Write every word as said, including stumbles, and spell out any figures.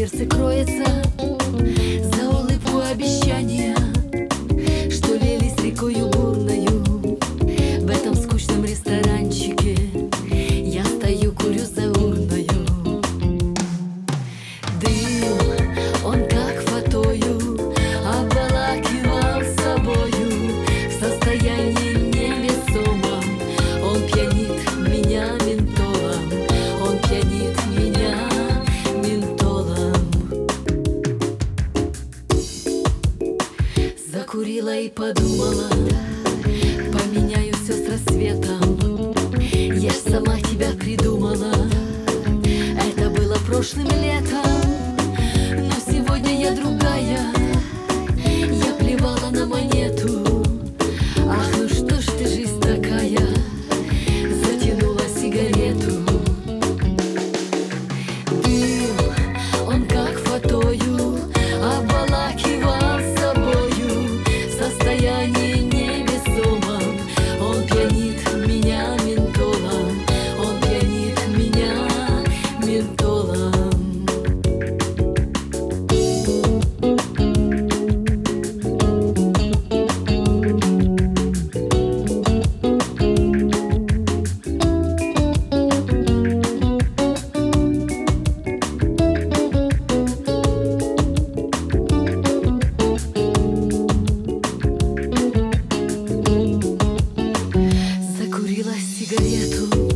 сердце кроется за улыбку обещания, что лились рекою бурною. В этом скучном ресторанчике я стою, курю за урною. Дым, он как фатою обволакивал собою. В состоянии невесомом он пьянит меня ментолом, он пьянит меня ментолом. Закурила и подумала, поменяю все с рассветом. Я ж сама тебя придумала, это было прошлым летом. Но сегодня я другая, я плевала на монету. Ах, ну что ж ты, жизнь такая, затянула сигарету. Дым, он как фатою обволакивал собою. В состоянии невесомом он пьянит меня ментолом, он пьянит меня ментолом. Закурила сигарету.